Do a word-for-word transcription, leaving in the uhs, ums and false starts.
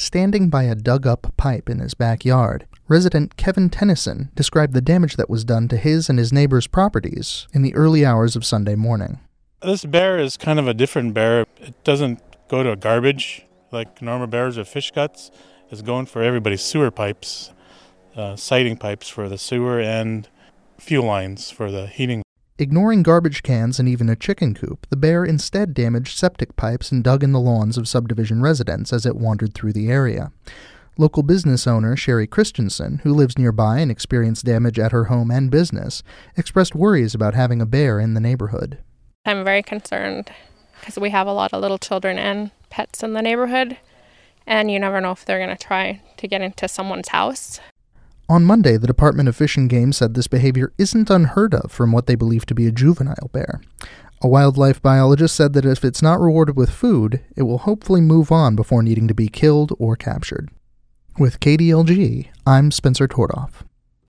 standing by a dug-up pipe in his backyard. Resident Kevin Tennyson described the damage that was done to his and his neighbors' properties in the early hours of Sunday morning. This bear is kind of a different bear. It doesn't go to garbage like normal bears or fish guts. It's going for everybody's sewer pipes, uh, sighting pipes for the sewer and fuel lines for the heating. Ignoring garbage cans and even a chicken coop, the bear instead damaged septic pipes and dug in the lawns of subdivision residents as it wandered through the area. Local business owner Sherry Christensen, who lives nearby and experienced damage at her home and business, expressed worries about having a bear in the neighborhood. I'm very concerned because we have a lot of little children and pets in the neighborhood, and you never know if they're going to try to get into someone's house. On Monday, the Department of Fish and Game said this behavior isn't unheard of from what they believe to be a juvenile bear. A wildlife biologist said that if it's not rewarded with food, it will hopefully move on before needing to be killed or captured. With K D L G, I'm Spencer Tordoff.